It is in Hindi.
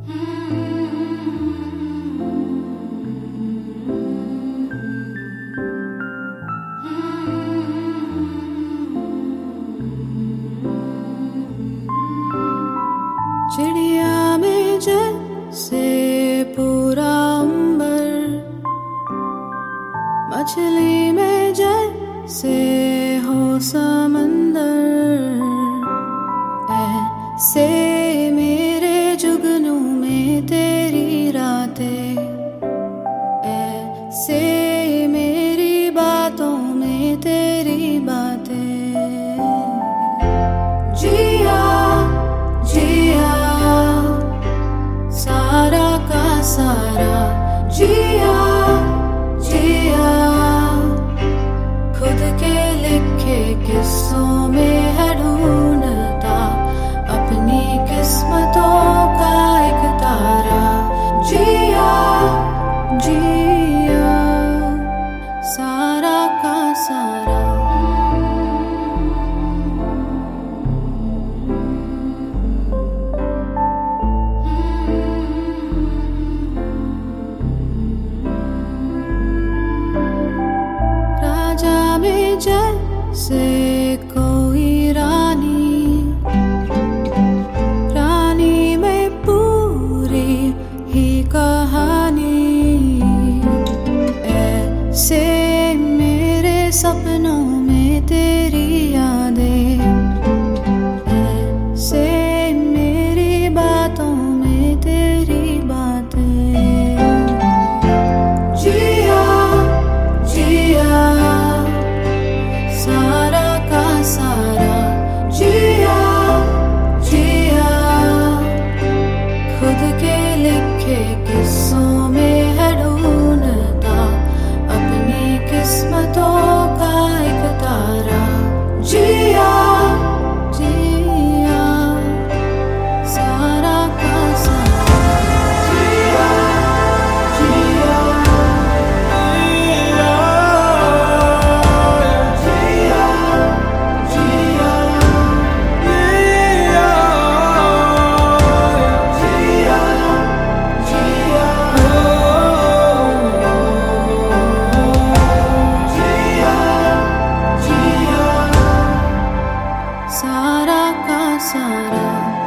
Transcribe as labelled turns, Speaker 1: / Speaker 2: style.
Speaker 1: चिड़िया में जैसे पूरा अंबर, मछली में जैसे हो समंदर, ऐसे मेरे जुगनू में तेरी रातें, ऐसे मेरी बातों में तेरी बातें। जिया जिया सारा का सारा, जिया जिया खुद के लिखे किस्सों में है ढूंढता अपनी किस्मतों का एक तारा। जिया जिया सारा का सारा। जैसे कोई रानी, रानी में पूरी ही कहानी, ऐसे मेरे सपनों में तेरी यादें, ऐसे मेरी बातों में तेरी बातें। जिया जिया सारा का सारा, जिया जिया खुद के लिखे किस्सों में है ढूंढता अपनी किस्मतों का एक तारा। जिया जिया सारा का सारा, जिया जिया सारा का सारा।